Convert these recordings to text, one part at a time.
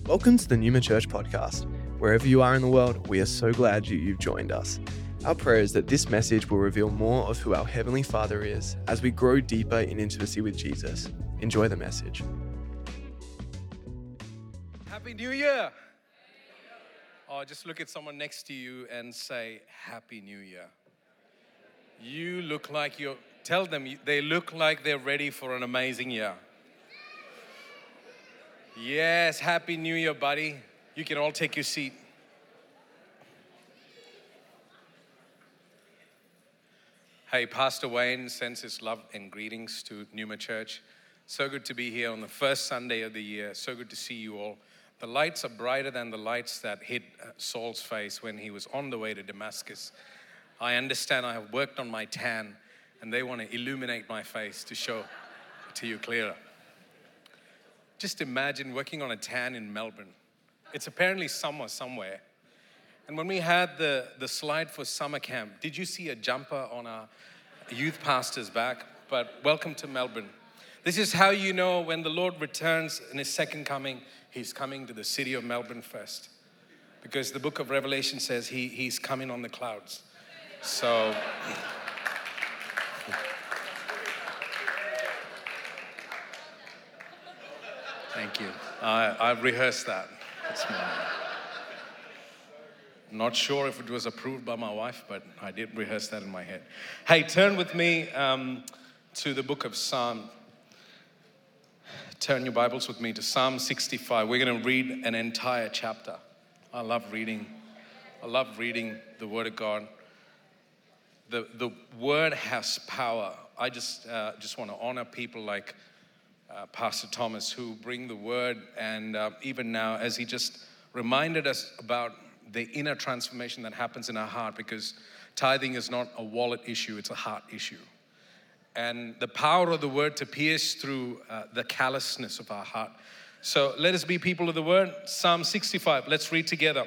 Welcome to the Numa Church podcast. Wherever you are in the world, we are so glad you've joined us. Our prayer is that this message will reveal more of who our Heavenly Father is as we grow deeper in intimacy with Jesus. Enjoy the message. Happy New Year. Oh, just look at someone next to you and say, Happy New Year. You look like tell them they look like they're ready for an amazing year. Yes, Happy New Year, buddy. You can all take your seat. Hey, Pastor Wayne sends his love and greetings to Numa Church. So good to be here on the first Sunday of the year. So good to see you all. The lights are brighter than the lights that hit Saul's face when he was on the way to Damascus. I understand I have worked on my tan, and they want to illuminate my face to show to you clearer. Just imagine working on a tan in Melbourne. It's apparently summer somewhere. And when we had the slide for summer camp, did you see a jumper on our youth pastor's back? But welcome to Melbourne. This is how you know when the Lord returns in his second coming, he's coming to the city of Melbourne first. Because the book of Revelation says he's coming on the clouds. So... Thank you. I've rehearsed that this morning. Not sure if it was approved by my wife, but I did rehearse that in my head. Hey, turn with me to the book of Psalm. Turn your Bibles with me to Psalm 65. We're going to read an entire chapter. I love reading the Word of God. The Word has power. I just want to honor people like Pastor Thomas, who bring the word, and even now, as he just reminded us about the inner transformation that happens in our heart, because tithing is not a wallet issue, it's a heart issue. And the power of the word to pierce through the callousness of our heart. So let us be people of the word. Psalm 65, let's read together.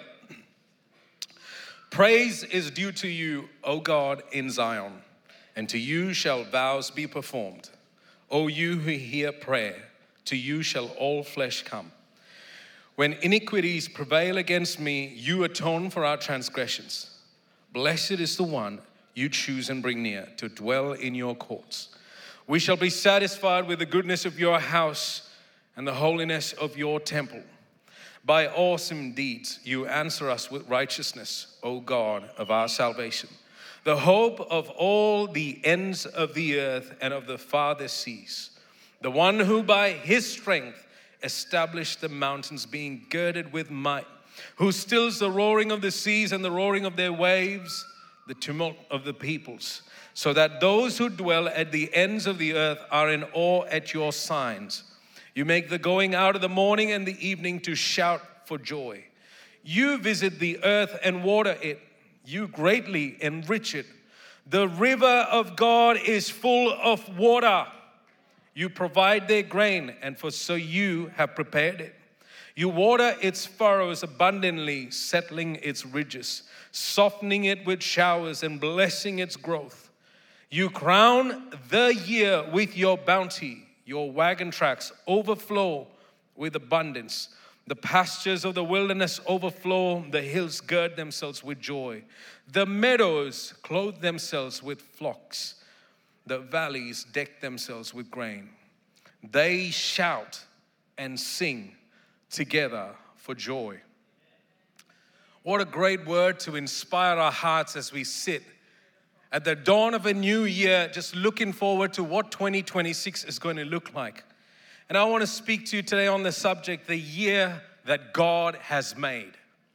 Praise is due to you, O God, in Zion, and to you shall vows be performed. O you who hear prayer, to you shall all flesh come. When iniquities prevail against me, you atone for our transgressions. Blessed is the one you choose and bring near to dwell in your courts. We shall be satisfied with the goodness of your house and the holiness of your temple. By awesome deeds you answer us with righteousness, O God of our salvation. The hope of all the ends of the earth and of the farthest seas. The one who by his strength established the mountains, being girded with might. Who stills the roaring of the seas and the roaring of their waves, the tumult of the peoples. So that those who dwell at the ends of the earth are in awe at your signs. You make the going out of the morning and the evening to shout for joy. You visit the earth and water it. You greatly enrich it. The river of God is full of water. You provide their grain, and for so you have prepared it. You water its furrows abundantly, settling its ridges, softening it with showers and blessing its growth. You crown the year with your bounty. Your wagon tracks overflow with abundance. The pastures of the wilderness overflow. The hills gird themselves with joy. The meadows clothe themselves with flocks. The valleys deck themselves with grain. They shout and sing together for joy. What a great word to inspire our hearts as we sit at the dawn of a new year, just looking forward to what 2026 is going to look like. And I want to speak to you today on the subject, the year that God has made.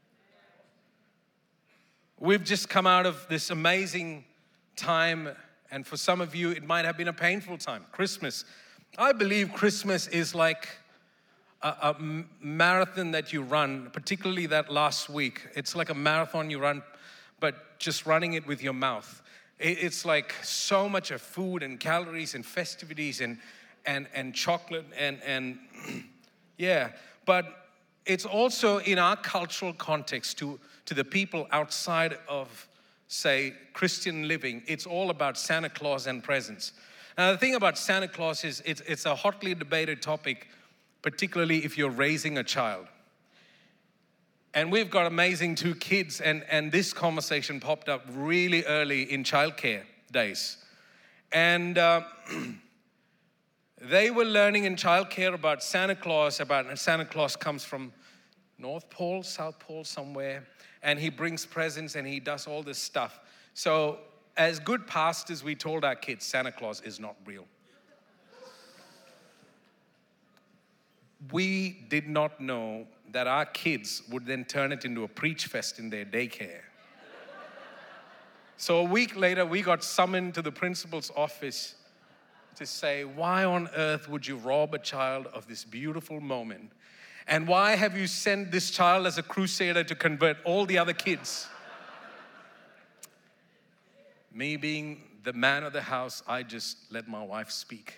We've just come out of this amazing time, and for some of you, it might have been a painful time. Christmas. I believe Christmas is like a marathon that you run, particularly that last week. It's like a marathon you run, but just running it with your mouth. It's like so much of food and calories and festivities and chocolate and yeah. But it's also in our cultural context to the people outside of, say, Christian living. It's all about Santa Claus and presents. Now, the thing about Santa Claus is it's a hotly debated topic, particularly if you're raising a child. And we've got amazing 2 kids, and this conversation popped up really early in childcare days. And they were learning in childcare about Santa Claus comes from North Pole, South Pole, somewhere, and he brings presents and he does all this stuff. So as good pastors, we told our kids, Santa Claus is not real. We did not know that our kids would then turn it into a preach fest in their daycare. So a week later, we got summoned to the principal's office to say, why on earth would you rob a child of this beautiful moment? And why have you sent this child as a crusader to convert all the other kids? Me being the man of the house, I just let my wife speak.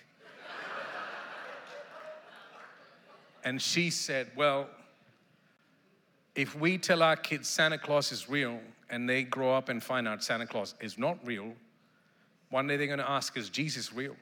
And she said, well, if we tell our kids Santa Claus is real and they grow up and find out Santa Claus is not real, one day they're going to ask, is Jesus real?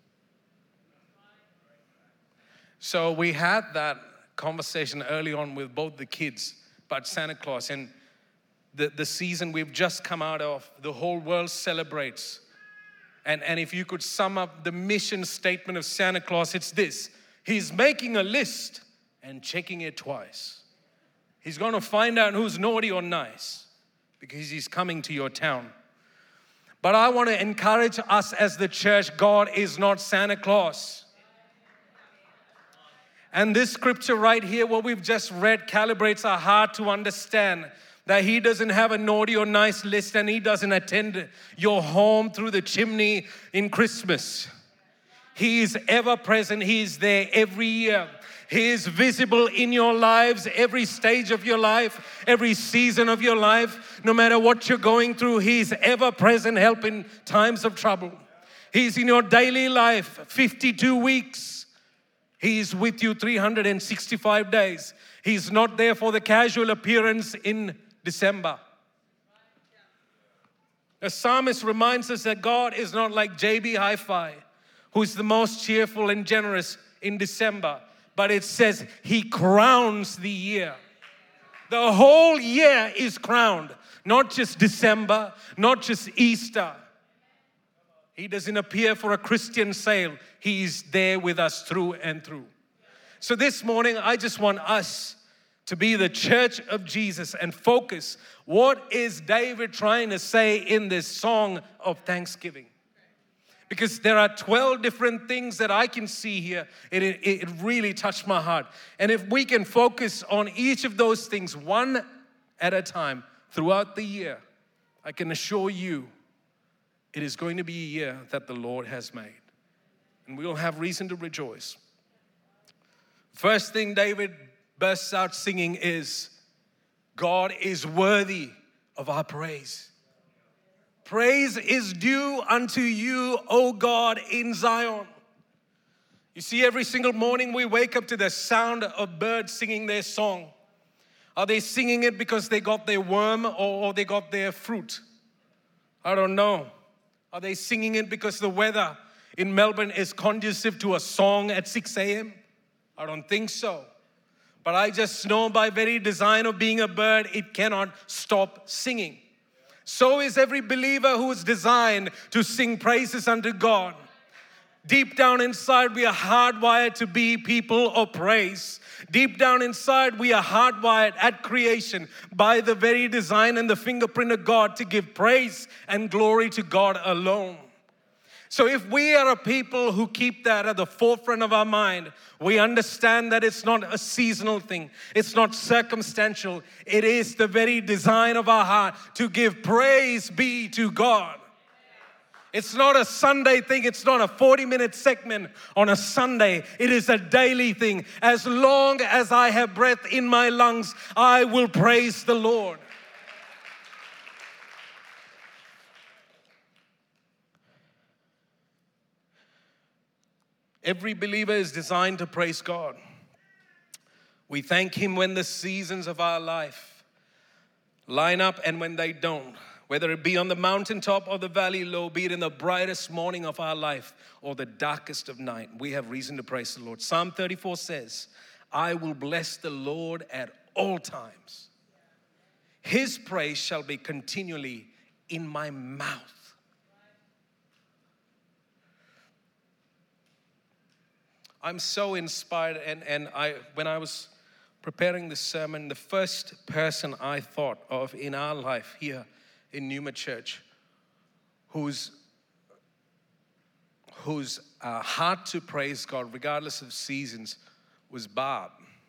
So we had that conversation early on with both the kids about Santa Claus, and the season we've just come out of, the whole world celebrates. And if you could sum up the mission statement of Santa Claus, it's this: he's making a list and checking it twice. He's going to find out who's naughty or nice because he's coming to your town. But I want to encourage us as the church, God is not Santa Claus. And this scripture right here, what we've just read, calibrates our heart to understand that he doesn't have a naughty or nice list, and he doesn't attend your home through the chimney in Christmas. He is ever present. He is there every year. He is visible in your lives, every stage of your life, every season of your life. No matter what you're going through, He's ever present, help in times of trouble. He's in your daily life, 52 weeks. He's with you 365 days. He's not there for the casual appearance in December. The psalmist reminds us that God is not like JB Hi-Fi, who's the most cheerful and generous in December. But it says He crowns the year. The whole year is crowned. Not just December, not just Easter. He doesn't appear for a Christian sale. He's there with us through and through. So this morning, I just want us to be the church of Jesus and focus. What is David trying to say in this song of thanksgiving? Because there are 12 different things that I can see here. It really touched my heart. And if we can focus on each of those things one at a time throughout the year, I can assure you it is going to be a year that the Lord has made. And we'll have reason to rejoice. First thing David bursts out singing is, God is worthy of our praise. Praise is due unto you, O God, in Zion. You see, every single morning we wake up to the sound of birds singing their song. Are they singing it because they got their worm or they got their fruit? I don't know. Are they singing it because the weather in Melbourne is conducive to a song at 6 a.m.? I don't think so. But I just know by very design of being a bird, it cannot stop singing. So is every believer who is designed to sing praises unto God. Deep down inside, we are hardwired to be people of praise. Deep down inside, we are hardwired at creation by the very design and the fingerprint of God to give praise and glory to God alone. So if we are a people who keep that at the forefront of our mind, we understand that it's not a seasonal thing. It's not circumstantial. It is the very design of our heart to give praise be to God. It's not a Sunday thing. It's not a 40-minute segment on a Sunday. It is a daily thing. As long as I have breath in my lungs, I will praise the Lord. Every believer is designed to praise God. We thank Him when the seasons of our life line up and when they don't. Whether it be on the mountaintop or the valley low, be it in the brightest morning of our life or the darkest of night, we have reason to praise the Lord. Psalm 34 says, I will bless the Lord at all times. His praise shall be continually in my mouth. I'm so inspired, and when I was preparing this sermon, the first person I thought of in our life here in Numa Church whose heart to praise God regardless of seasons was Barb.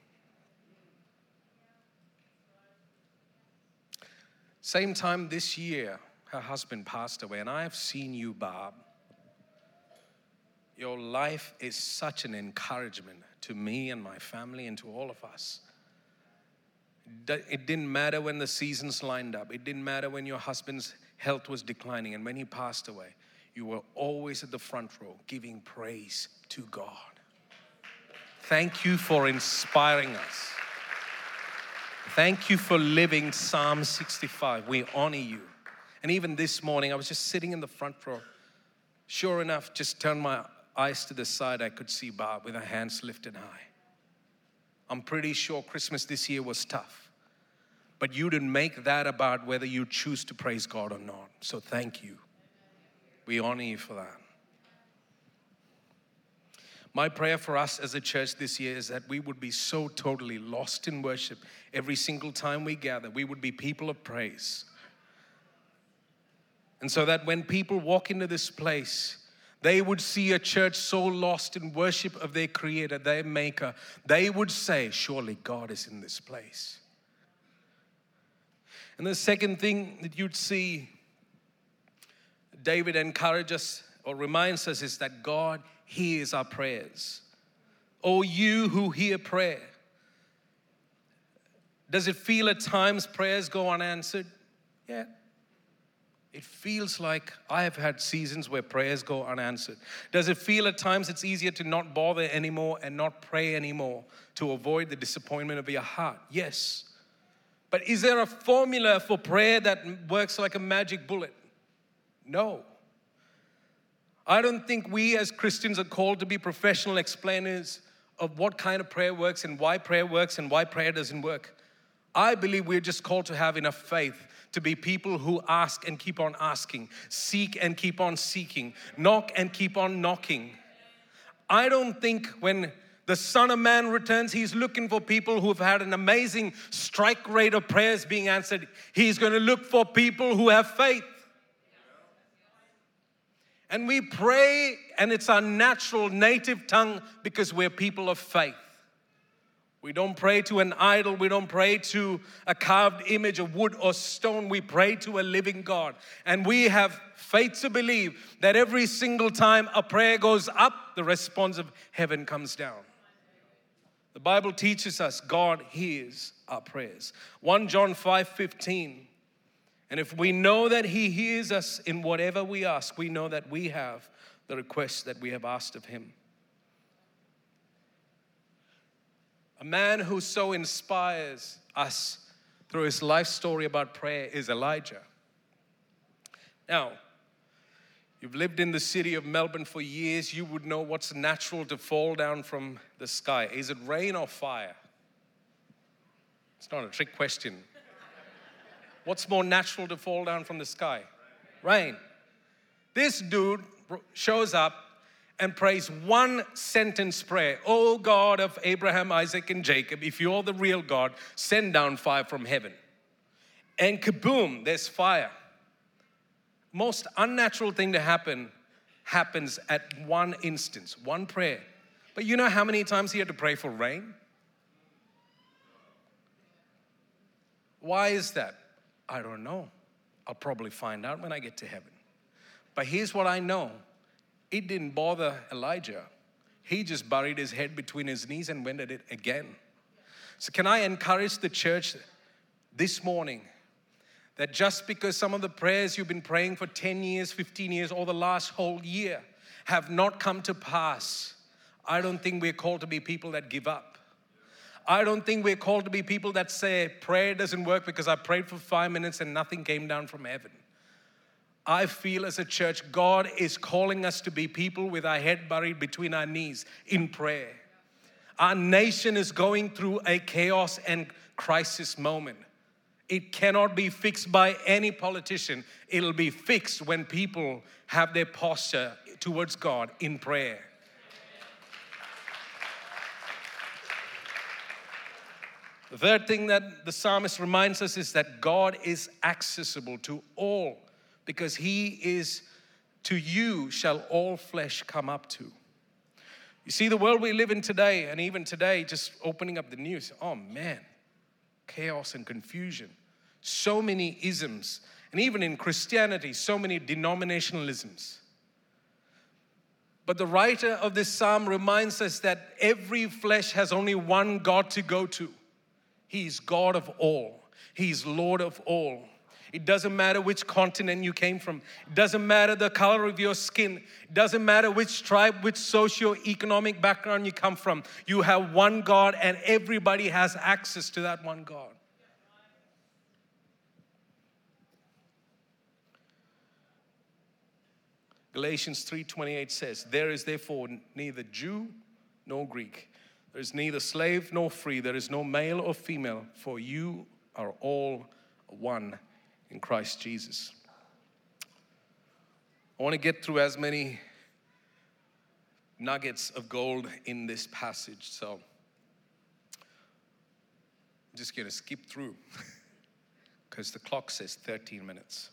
Same time this year, her husband passed away, and I have seen you, Barb. Your life is such an encouragement to me and my family and to all of us. It didn't matter when the seasons lined up. It didn't matter when your husband's health was declining and when he passed away. You were always at the front row giving praise to God. Thank you for inspiring us. Thank you for living Psalm 65. We honor you. And even this morning, I was just sitting in the front row. Sure enough, just turned my eyes to the side, I could see Barb with her hands lifted high. I'm pretty sure Christmas this year was tough. But you didn't make that about whether you choose to praise God or not. So thank you. We honor you for that. My prayer for us as a church this year is that we would be so totally lost in worship every single time we gather. We would be people of praise. And so that when people walk into this place, they would see a church so lost in worship of their Creator, their Maker. They would say, surely God is in this place. And the second thing that you'd see David encourages us or reminds us is that God hears our prayers. Oh, you who hear prayer. Does it feel at times prayers go unanswered? Yeah. It feels like I have had seasons where prayers go unanswered. Does it feel at times it's easier to not bother anymore and not pray anymore to avoid the disappointment of your heart? Yes. But is there a formula for prayer that works like a magic bullet? No. I don't think we as Christians are called to be professional explainers of what kind of prayer works and why prayer doesn't work. I believe we're just called to have enough faith to be people who ask and keep on asking, seek and keep on seeking, knock and keep on knocking. I don't think when the Son of Man returns, He's looking for people who have had an amazing strike rate of prayers being answered. He's going to look for people who have faith. And we pray, and it's our natural native tongue because we're people of faith. We don't pray to an idol. We don't pray to a carved image of wood or stone. We pray to a living God. And we have faith to believe that every single time a prayer goes up, the response of heaven comes down. The Bible teaches us God hears our prayers. 1 John 5:15. And if we know that He hears us in whatever we ask, we know that we have the request that we have asked of Him. A man who so inspires us through his life story about prayer is Elijah. Now, you've lived in the city of Melbourne for years. You would know what's natural to fall down from the sky. Is it rain or fire? It's not a trick question. What's more natural to fall down from the sky? Rain. This dude shows up and prays one sentence prayer. Oh God of Abraham, Isaac, and Jacob, if you're the real God, send down fire from heaven. And kaboom, there's fire. Most unnatural thing to happen happens at one instance, one prayer. But you know how many times he had to pray for rain? Why is that? I don't know. I'll probably find out when I get to heaven. But here's what I know. It didn't bother Elijah. He just buried his head between his knees and went at it again. So can I encourage the church this morning that just because some of the prayers you've been praying for 10 years, 15 years, or the last whole year have not come to pass, I don't think we're called to be people that give up. I don't think we're called to be people that say prayer doesn't work because I prayed for 5 minutes and nothing came down from heaven. I feel as a church, God is calling us to be people with our head buried between our knees in prayer. Our nation is going through a chaos and crisis moment. It cannot be fixed by any politician. It'll be fixed when people have their posture towards God in prayer. The third thing that the psalmist reminds us is that God is accessible to all, because He is, to you shall all flesh come up to. You see, the world we live in today, and even today, just opening up the news, oh man, chaos and confusion. So many isms. And even in Christianity, so many denominationalisms. But the writer of this psalm reminds us that every flesh has only one God to go to. He's God of all. He's Lord of all. It doesn't matter which continent you came from. It doesn't matter the color of your skin. It doesn't matter which tribe, which socio-economic background you come from. You have one God, and everybody has access to that one God. Galatians 3:28 says, there is therefore neither Jew nor Greek. There is neither slave nor free. There is no male or female, for you are all one in Christ Jesus. I want to get through as many nuggets of gold in this passage, so I'm just going to skip through because the clock says 13 minutes.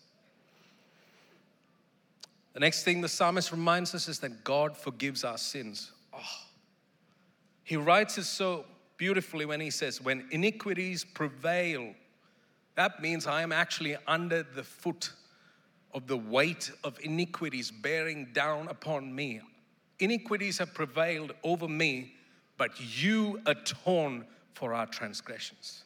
The next thing the psalmist reminds us is that God forgives our sins. He writes it so beautifully when he says, when iniquities prevail, that means I am actually under the foot of the weight of iniquities bearing down upon me. Iniquities have prevailed over me, but you atone for our transgressions.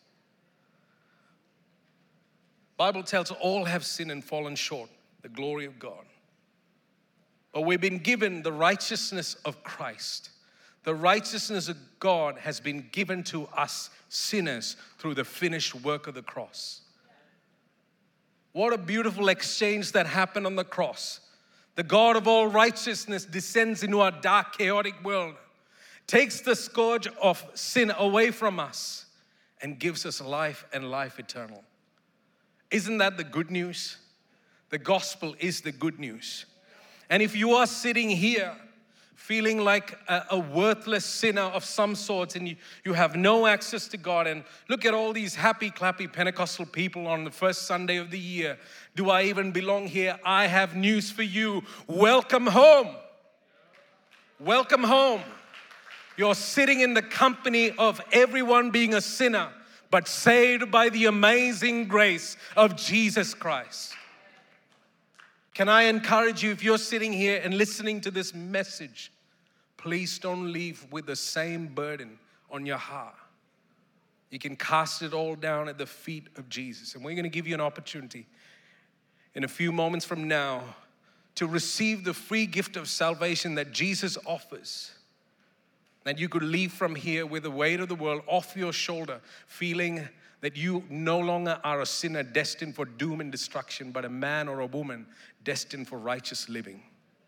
Bible tells all have sinned and fallen short the glory of God. But we've been given the righteousness of Christ. The righteousness of God has been given to us sinners through the finished work of the cross. What a beautiful exchange that happened on the cross. The God of all righteousness descends into our dark, chaotic world, takes the scourge of sin away from us, and gives us life and life eternal. Isn't that the good news? The gospel is the good news. And if you are sitting here feeling like a worthless sinner of some sorts, and you have no access to God, and look at all these happy, clappy Pentecostal people on the first Sunday of the year. Do I even belong here? I have news for you. Welcome home. Welcome home. You're sitting in the company of everyone being a sinner, but saved by the amazing grace of Jesus Christ. Can I encourage you, if you're sitting here and listening to this message, please don't leave with the same burden on your heart. You can cast it all down at the feet of Jesus. And we're going to give you an opportunity in a few moments from now to receive the free gift of salvation that Jesus offers. That you could leave from here with the weight of the world off your shoulder, feeling that you no longer are a sinner destined for doom and destruction, but a man or a woman destined for righteous living.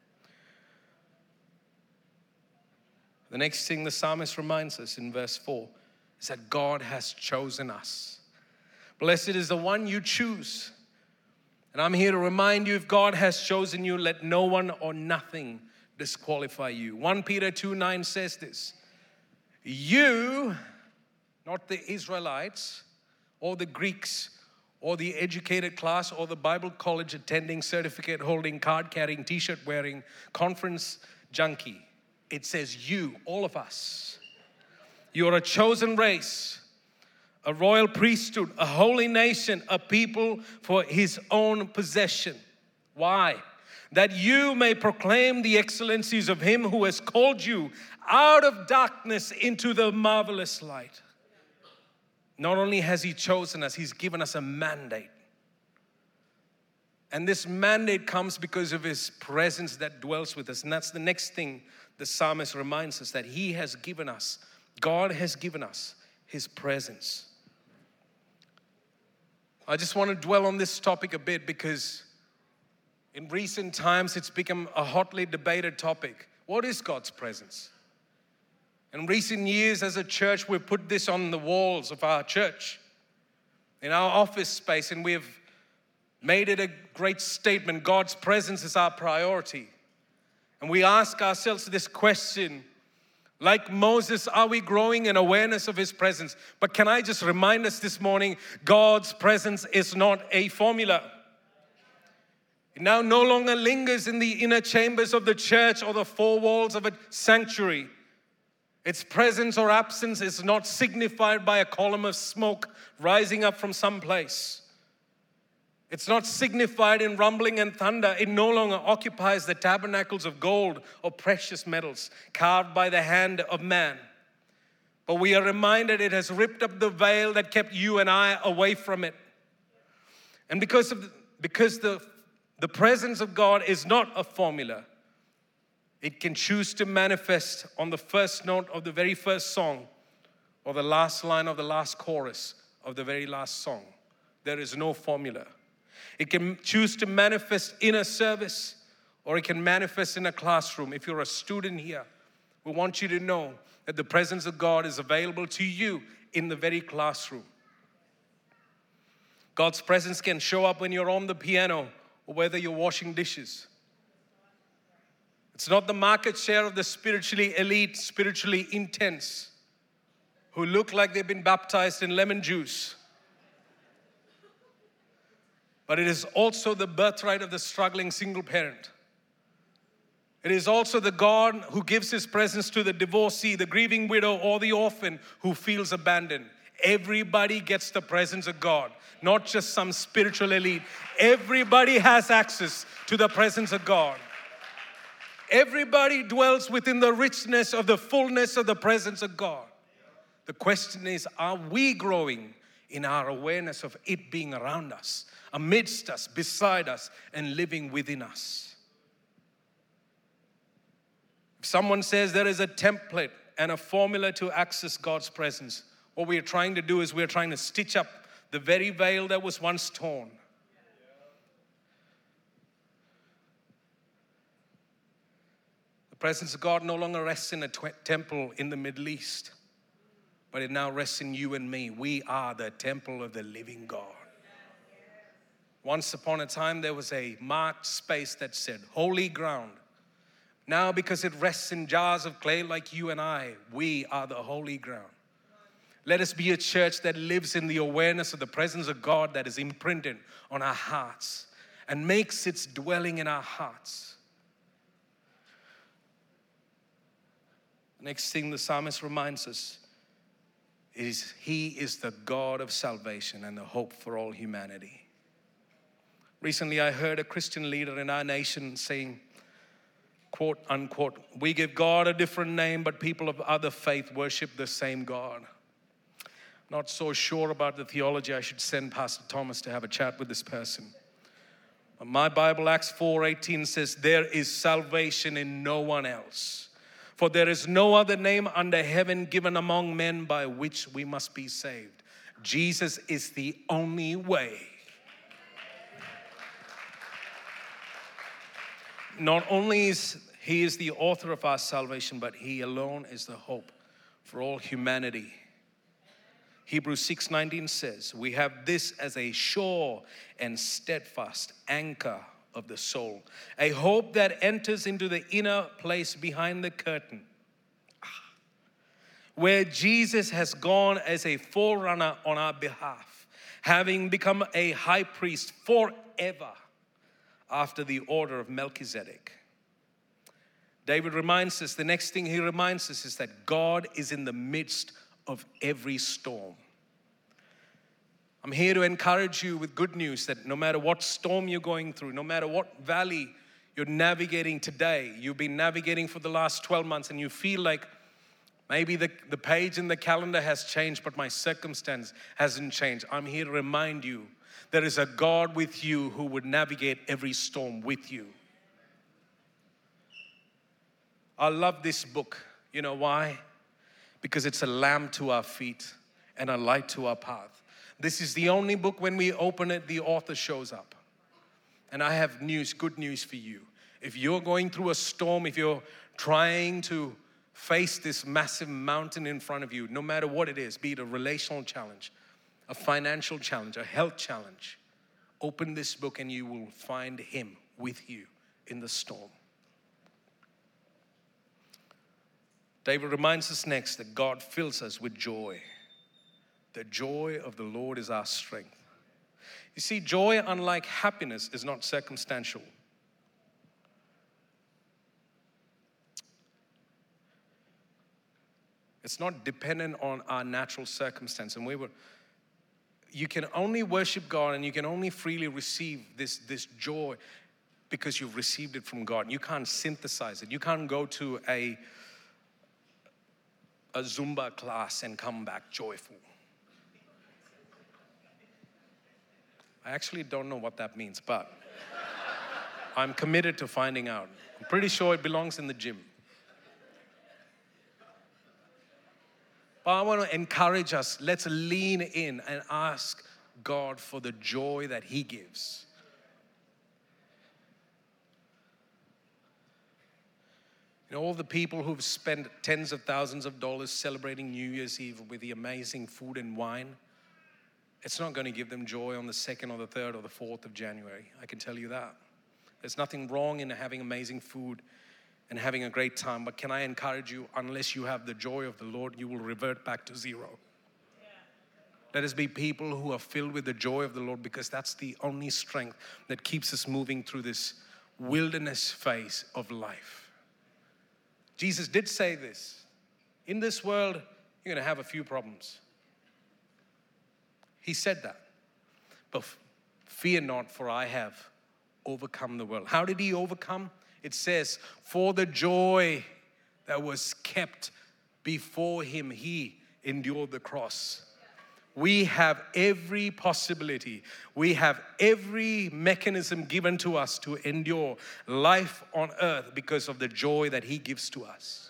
The next thing the psalmist reminds us in verse 4 is that God has chosen us. Blessed is the one you choose. And I'm here to remind you, if God has chosen you, let no one or nothing disqualify you. 1 Peter 2:9 says this. You, not the Israelites, or the Greeks, or the educated class, or the Bible college attending, certificate holding, card carrying, t-shirt wearing, conference junkie. It says you, all of us. You're a chosen race, a royal priesthood, a holy nation, a people for His own possession. Why? That you may proclaim the excellencies of Him who has called you out of darkness into the marvelous light. Not only has He chosen us, He's given us a mandate. And this mandate comes because of His presence that dwells with us. And that's the next thing the psalmist reminds us, that He has given us, God has given us His presence. I just want to dwell on this topic a bit because in recent times it's become a hotly debated topic. What is God's presence? In recent years as a church, we've put this on the walls of our church. in our office space, and we've made it a great statement. God's presence is our priority. And we ask ourselves this question, like Moses, are we growing in awareness of His presence? But can I just remind us this morning, God's presence is not a formula. It now no longer lingers in the inner chambers of the church or the four walls of a sanctuary. Its presence or absence is not signified by a column of smoke rising up from some place. It's not signified in rumbling and thunder. It no longer occupies the tabernacles of gold or precious metals carved by the hand of man. But we are reminded it has ripped up the veil that kept you and I away from it. And because the presence of God is not a formula, it can choose to manifest on the first note of the very first song or the last line of the last chorus of the very last song. There is no formula. It can choose to manifest in a service, or it can manifest in a classroom. If you're a student here, we want you to know that the presence of God is available to you in the very classroom. God's presence can show up when you're on the piano or whether you're washing dishes. It's not the market share of the spiritually elite, spiritually intense, who look like they've been baptized in lemon juice. But it is also the birthright of the struggling single parent. It is also the God who gives His presence to the divorcee, the grieving widow, or the orphan who feels abandoned. Everybody gets the presence of God, not just some spiritual elite. Everybody has access to the presence of God. Everybody dwells within the richness of the fullness of the presence of God. The question is, are we growing in our awareness of it being around us, amidst us, beside us, and living within us? If someone says there is a template and a formula to access God's presence, what we are trying to do is we are trying to stitch up the very veil that was once torn. The presence of God no longer rests in a temple in the Middle East, but it now rests in you and me. We are the temple of the living God. Once upon a time, there was a marked space that said, holy ground. Now, because it rests in jars of clay like you and I, we are the holy ground. Let us be a church that lives in the awareness of the presence of God that is imprinted on our hearts and makes its dwelling in our hearts. The next thing the psalmist reminds us is He is the God of salvation and the hope for all humanity. Recently, I heard a Christian leader in our nation saying, quote, unquote, we give God a different name, but people of other faith worship the same God. Not so sure about the theology. I should send Pastor Thomas to have a chat with this person. But my Bible, Acts 4:18 says, there is salvation in no one else. For there is no other name under heaven given among men by which we must be saved. Jesus is the only way. Not only is He is the author of our salvation, but He alone is the hope for all humanity. Hebrews 6:19 says, we have this as a sure and steadfast anchor of the soul, a hope that enters into the inner place behind the curtain, where Jesus has gone as a forerunner on our behalf, having become a high priest forever after the order of Melchizedek. David reminds us, the next thing he reminds us is that God is in the midst of every storm. I'm here to encourage you with good news that no matter what storm you're going through, no matter what valley you're navigating today, you've been navigating for the last 12 months and you feel like maybe the page in the calendar has changed, but my circumstance hasn't changed. I'm here to remind you there is a God with you who would navigate every storm with you. I love this book. You know why? Because it's a lamp to our feet and a light to our path. This is the only book when we open it, the author shows up. And I have good news for you. If you're going through a storm, if you're trying to face this massive mountain in front of you, no matter what it is, be it a relational challenge, a financial challenge, a health challenge, open this book and you will find Him with you in the storm. David reminds us next that God fills us with joy. The joy of the Lord is our strength. You see, joy, unlike happiness, is not circumstantial. It's not dependent on our natural circumstance. And you can only worship God and you can only freely receive this joy because you've received it from God. You can't synthesize it. You can't go to a Zumba class and come back joyful. I actually don't know what that means, but I'm committed to finding out. I'm pretty sure it belongs in the gym. But I want to encourage us, let's lean in and ask God for the joy that He gives. You know, all the people who've spent tens of thousands of dollars celebrating New Year's Eve with the amazing food and wine, it's not going to give them joy on the 2nd or the 3rd or the 4th of January. I can tell you that. There's nothing wrong in having amazing food and having a great time. But can I encourage you, unless you have the joy of the Lord, you will revert back to zero. Yeah. Let us be people who are filled with the joy of the Lord, because that's the only strength that keeps us moving through this wilderness phase of life. Jesus did say this. In this world, you're going to have a few problems. He said that. But fear not, for I have overcome the world. How did He overcome? It says, for the joy that was kept before Him, He endured the cross. We have every possibility. We have every mechanism given to us to endure life on earth because of the joy that He gives to us.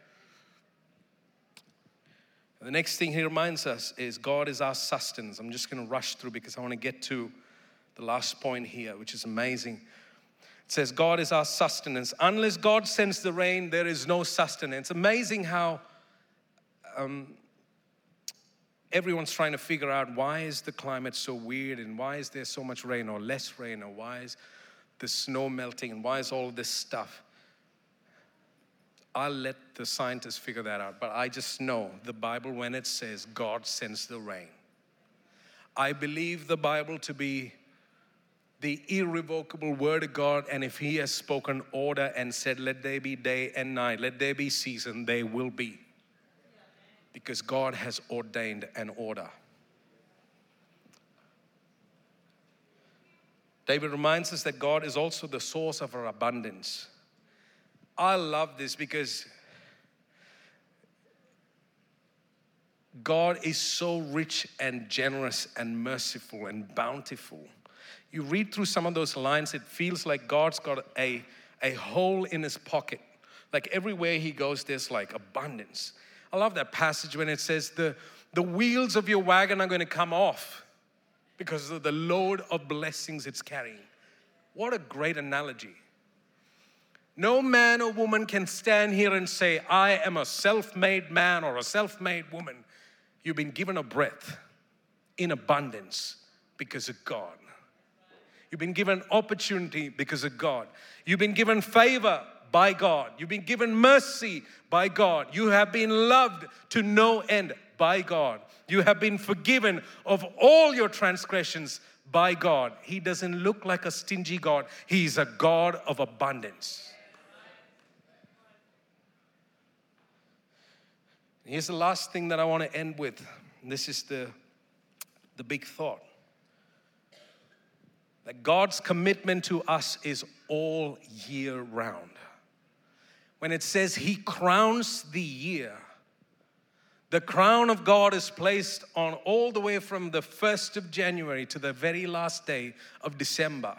The next thing He reminds us is God is our sustenance. I'm just going to rush through because I want to get to the last point here, which is amazing. It says, God is our sustenance. Unless God sends the rain, there is no sustenance. Amazing how everyone's trying to figure out, why is the climate so weird, and why is there so much rain or less rain, or why is the snow melting, and why is all this stuff? I'll let the scientists figure that out, but I just know the Bible, when it says God sends the rain, I believe the Bible to be the irrevocable word of God. And if He has spoken order and said, let there be day and night, let there be season, they will be. Because God has ordained an order. David reminds us that God is also the source of our abundance. I love this because God is so rich and generous and merciful and bountiful. You read through some of those lines, it feels like God's got a hole in His pocket. Like everywhere He goes, there's like abundance. I love that passage when it says the wheels of your wagon are going to come off because of the load of blessings it's carrying. What a great analogy. No man or woman can stand here and say, I am a self-made man or a self-made woman. You've been given a breath in abundance because of God. You've been given opportunity because of God. You've been given favor by God. You've been given mercy by God. You have been loved to no end by God. You have been forgiven of all your transgressions by God. He doesn't look like a stingy God. He's a God of abundance. Here's the last thing that I want to end with. This is the big thought. That God's commitment to us is all year round. When it says He crowns the year, the crown of God is placed on all the way from the 1st of January to the very last day of December.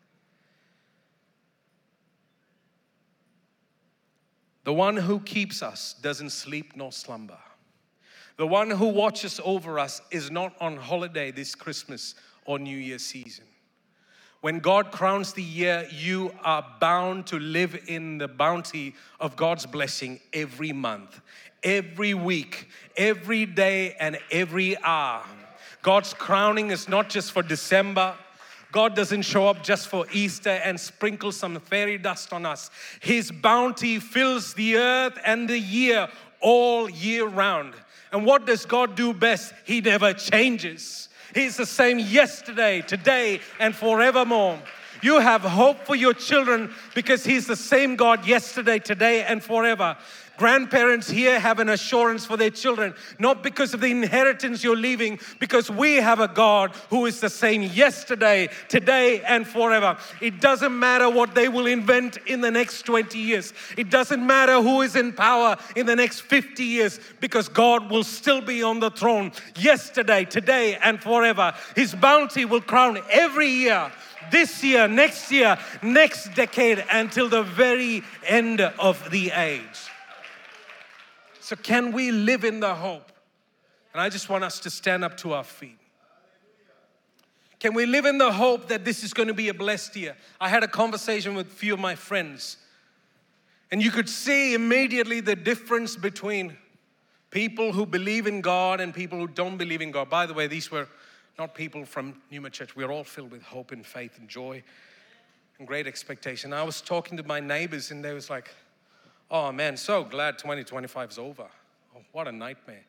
The one who keeps us doesn't sleep nor slumber. The one who watches over us is not on holiday this Christmas or New Year season. When God crowns the year, you are bound to live in the bounty of God's blessing every month, every week, every day, and every hour. God's crowning is not just for December. God doesn't show up just for Easter and sprinkle some fairy dust on us. His bounty fills the earth and the year all year round. And what does God do best? He never changes. He's the same yesterday, today, and forevermore. You have hope for your children because He's the same God yesterday, today, and forever. Grandparents here have an assurance for their children, not because of the inheritance you're leaving, because we have a God who is the same yesterday, today, and forever. It doesn't matter what they will invent in the next 20 years. It doesn't matter who is in power in the next 50 years, because God will still be on the throne yesterday, today, and forever. His bounty will crown every year, this year, next decade, until the very end of the age. So can we live in the hope? And I just want us to stand up to our feet. Can we live in the hope that this is going to be a blessed year? I had a conversation with a few of my friends, and you could see immediately the difference between people who believe in God and people who don't believe in God. By the way, these were not people from Numa Church. We are all filled with hope and faith and joy and great expectation. I was talking to my neighbors, and they was like, oh man, so glad 2025 is over. Oh, what a nightmare.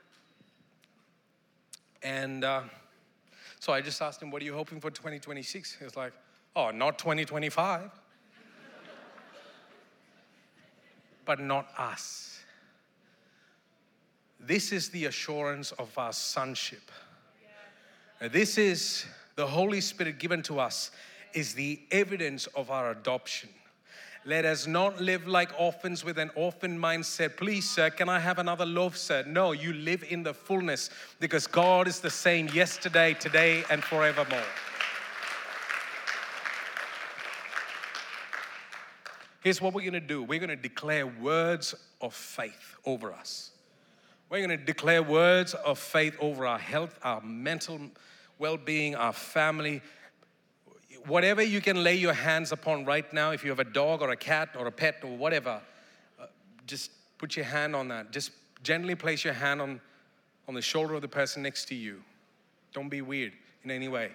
And so I just asked him, what are you hoping for 2026? He was like, oh, not 2025. But not us. This is the assurance of our sonship. This is the Holy Spirit given to us, is the evidence of our adoption. Let us not live like orphans with an orphan mindset. Please, sir, can I have another loaf, sir? No, you live in the fullness because God is the same yesterday, today, and forevermore. Here's what we're going to do. We're going to declare words of faith over us. We're going to declare words of faith over our health, our mental well-being, our family. Whatever you can lay your hands upon right now, if you have a dog or a cat or a pet or whatever, just put your hand on that. Just gently place your hand on the shoulder of the person next to you. Don't be weird in any way.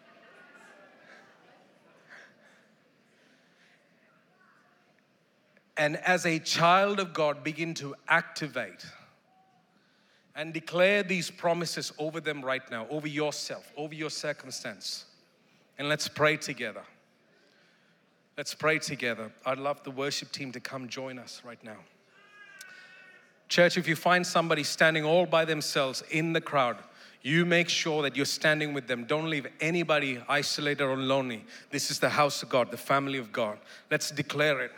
And as a child of God, begin to activate and declare these promises over them right now, over yourself, over your circumstance. And let's pray together. Let's pray together. I'd love the worship team to come join us right now. Church, if you find somebody standing all by themselves in the crowd, you make sure that you're standing with them. Don't leave anybody isolated or lonely. This is the house of God, the family of God. Let's declare it.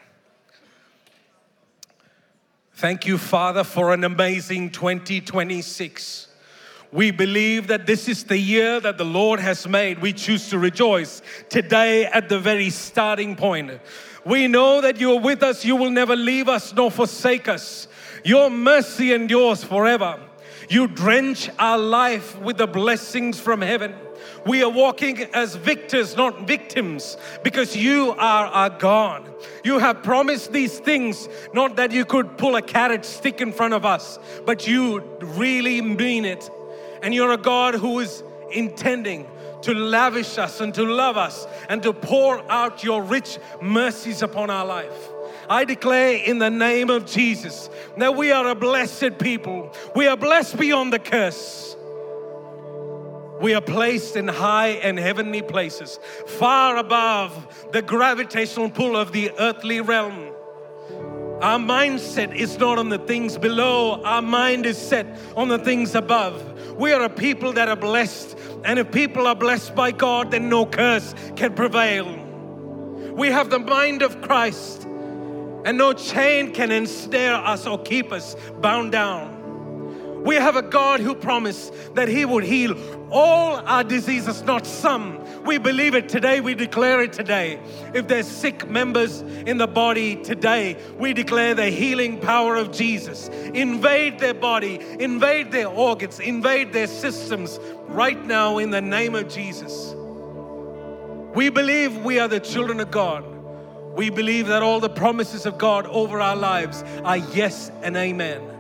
Thank you, Father, for an amazing 2026. We believe that this is the year that the Lord has made. We choose to rejoice today at the very starting point. We know that you are with us. You will never leave us nor forsake us. Your mercy endures forever. You drench our life with the blessings from heaven. We are walking as victors, not victims, because you are our God. You have promised these things, not that you could pull a carrot stick in front of us, but you really mean it. And you're a God who is intending to lavish us and to love us and to pour out your rich mercies upon our life. I declare in the name of Jesus that we are a blessed people. We are blessed beyond the curse. We are placed in high and heavenly places, far above the gravitational pull of the earthly realm. Our mindset is not on the things below. Our mind is set on the things above. We are a people that are blessed. And if people are blessed by God, then no curse can prevail. We have the mind of Christ. And no chain can ensnare us or keep us bound down. We have a God who promised that He would heal all our diseases, not some. We believe it today. We declare it today. If there's sick members in the body today, we declare the healing power of Jesus. Invade their body, invade their organs, invade their systems right now in the name of Jesus. We believe we are the children of God. We believe that all the promises of God over our lives are yes and amen.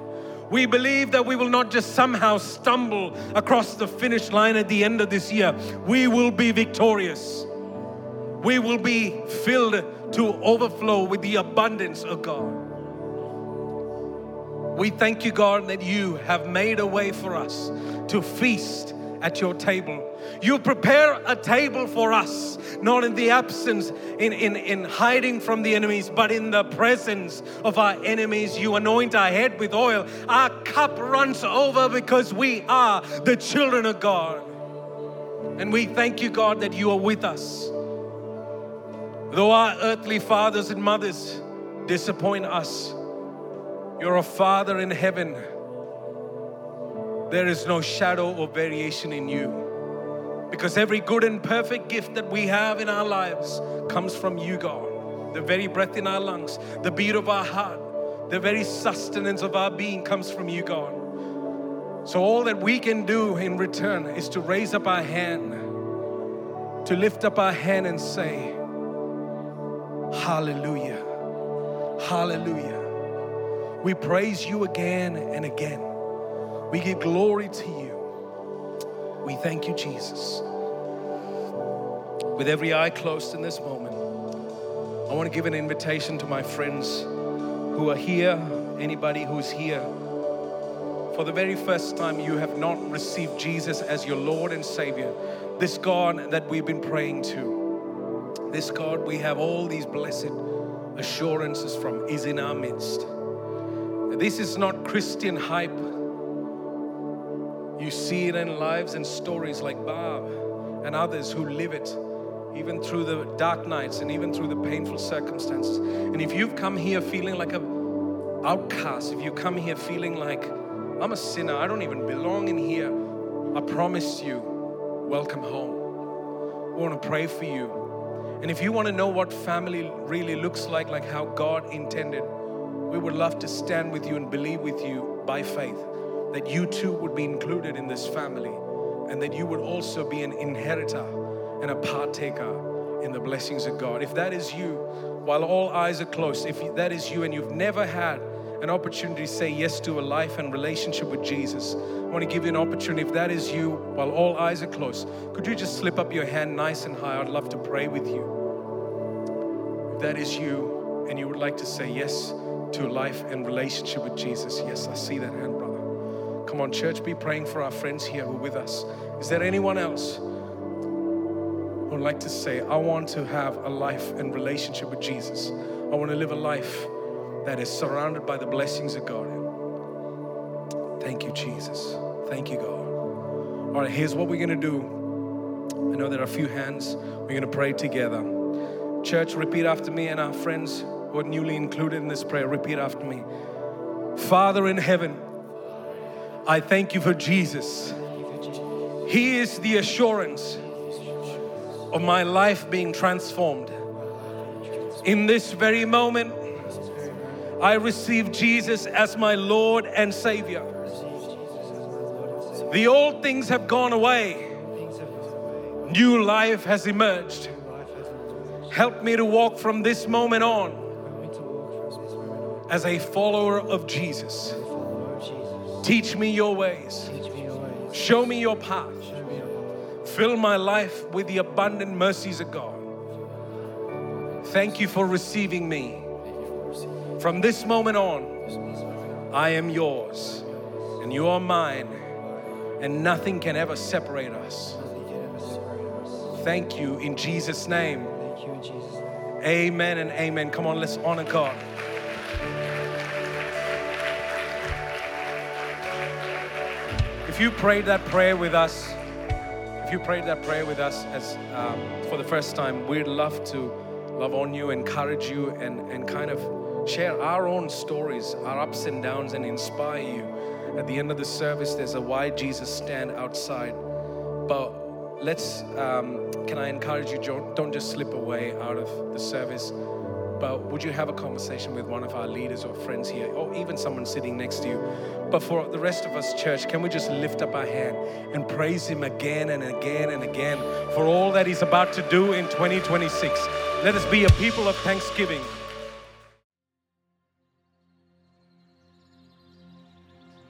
We believe that we will not just somehow stumble across the finish line at the end of this year. We will be victorious. We will be filled to overflow with the abundance of God. We thank you, God, that you have made a way for us to feast at your table. You prepare a table for us, not in the absence, in hiding from the enemies, but in the presence of our enemies. You anoint our head with oil. Our cup runs over because we are the children of God. And we thank you, God, that you are with us. Though our earthly fathers and mothers disappoint us, you're a Father in heaven. There is no shadow or variation in you. Because every good and perfect gift that we have in our lives comes from you, God. The very breath in our lungs, the beat of our heart, the very sustenance of our being comes from you, God. So all that we can do in return is to raise up our hand, to lift up our hand and say, hallelujah, hallelujah. We praise you again and again. We give glory to you. We thank you, Jesus. With every eye closed in this moment, I want to give an invitation to my friends who are here, anybody who's here. For the very first time, you have not received Jesus as your Lord and Savior. This God that we've been praying to, this God we have all these blessed assurances from, is in our midst. This is not Christian hype. You see it in lives and stories like Bob and others who live it, even through the dark nights and even through the painful circumstances. And if you've come here feeling like an outcast, if you come here feeling like, I'm a sinner, I don't even belong in here, I promise you, welcome home. We want to pray for you. And if you want to know what family really looks like how God intended, we would love to stand with you and believe with you by faith that you too would be included in this family and that you would also be an inheritor and a partaker in the blessings of God. If that is you, while all eyes are closed, if that is you and you've never had an opportunity to say yes to a life and relationship with Jesus, I want to give you an opportunity. If that is you, while all eyes are closed, could you just slip up your hand nice and high? I'd love to pray with you. If that is you and you would like to say yes to a life and relationship with Jesus, yes, I see that hand, brother. Come on, church, be praying for our friends here who are with us. Is there anyone else who would like to say, I want to have a life and relationship with Jesus? I want to live a life that is surrounded by the blessings of God. Thank you, Jesus. Thank you, God. All right, here's what we're going to do. I know there are a few hands. We're going to pray together. Church, repeat after me, and our friends who are newly included in this prayer, repeat after me. Father in heaven, I thank you for Jesus. He is the assurance of my life being transformed. In this very moment, I receive Jesus as my Lord and Savior. The old things have gone away. New life has emerged. Help me to walk from this moment on as a follower of Jesus. Teach me your ways. Show me your path. Fill my life with the abundant mercies of God. Thank you for receiving me. From this moment on, I am yours and you are mine, and nothing can ever separate us. Thank you in Jesus' name. Amen and amen. Come on, let's honor God. If you prayed that prayer with us, as for the first time, we'd love to love on you, encourage you, and kind of share our own stories, our ups and downs, and inspire you. At the end of the service, there's a Why Jesus stand outside. But can I encourage you, don't just slip away out of the service, but would you have a conversation with one of our leaders or friends here, or even someone sitting next to you? But for the rest of us, church, can we just lift up our hand and praise Him again and again and again for all that He's about to do in 2026? Let us be a people of thanksgiving.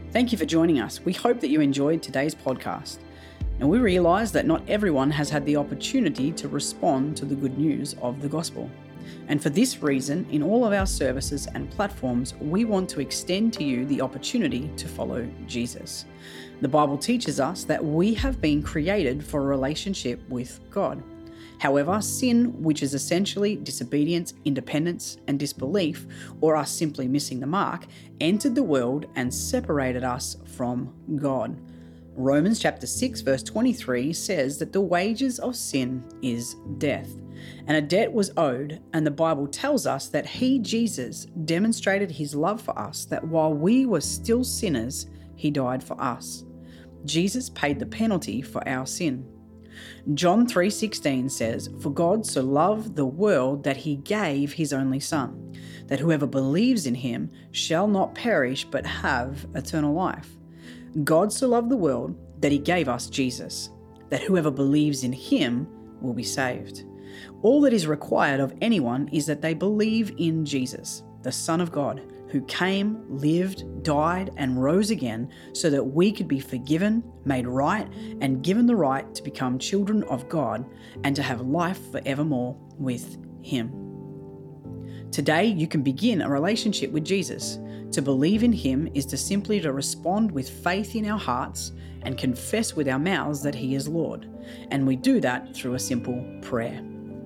Thank you for joining us. We hope that you enjoyed today's podcast. Now, we realise that not everyone has had the opportunity to respond to the good news of the gospel. And for this reason, in all of our services and platforms, we want to extend to you the opportunity to follow Jesus. The Bible teaches us that we have been created for a relationship with God. However, sin, which is essentially disobedience, independence, and disbelief, or us simply missing the mark, entered the world and separated us from God. Romans chapter 6 verse 23 says that the wages of sin is death. And a debt was owed, and the Bible tells us that He, Jesus, demonstrated His love for us, that while we were still sinners, He died for us. Jesus paid the penalty for our sin. John 3:16 says, "For God so loved the world that He gave His only Son, that whoever believes in Him shall not perish but have eternal life." God so loved the world that He gave us Jesus, that whoever believes in Him will be saved. All that is required of anyone is that they believe in Jesus, the Son of God, who came, lived, died, and rose again so that we could be forgiven, made right, and given the right to become children of God and to have life forevermore with Him. Today, you can begin a relationship with Jesus. To believe in Him is to simply to respond with faith in our hearts and confess with our mouths that He is Lord. And we do that through a simple prayer.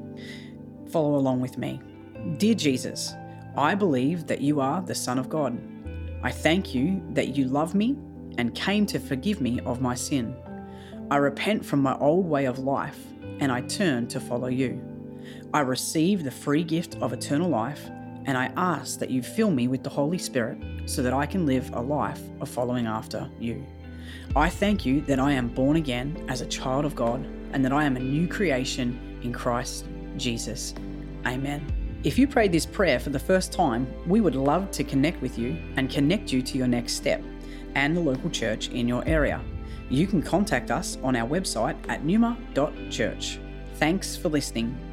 Follow along with me. Dear Jesus, I believe that You are the Son of God. I thank You that You love me and came to forgive me of my sin. I repent from my old way of life and I turn to follow You. I receive the free gift of eternal life, and I ask that You fill me with the Holy Spirit so that I can live a life of following after You. I thank You that I am born again as a child of God and that I am a new creation in Christ Jesus. Amen. If you prayed this prayer for the first time, we would love to connect with you and connect you to your next step and the local church in your area. You can contact us on our website at numa.church. Thanks for listening.